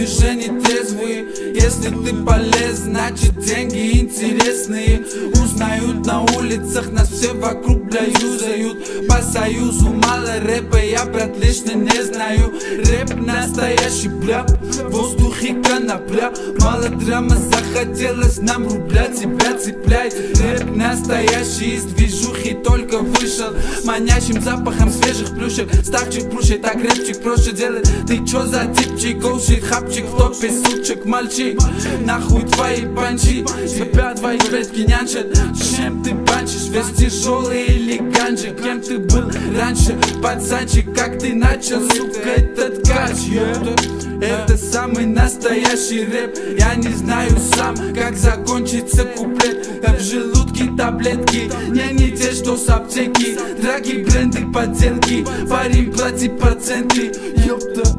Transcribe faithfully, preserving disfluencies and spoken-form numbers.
движений трезвые. Если ты полез, значит деньги интересные. Узнают на улицах, нас все вокруг, бля, юзают. По союзу мало рэпа, я, брат, лично не знаю. Рэп настоящий, бля, в воздухе конопля. Мало драма, захотелось нам рубля, тебя цепляет. Рэп настоящий, из движухи только вышел, манящим запахом свежих плюшек. Ставчик, плюшек, так рэпчик проще делать. Ты чё за типчик, оушит, хапчик, в топе сучек, мальчик. Нахуй твои панчи, тебя твои предки нянчат. Чем ты банчишь, весь тяжелый или ганчик? Кем ты был раньше, пацанчик, как ты начал, сука, этот кач, yeah. Это самый настоящий рэп. Я не знаю сам, как закончится куплет. В желудке таблетки, не не те, что с аптеки. Дорогие бренды, подделки, парень, плати проценты, ёпта.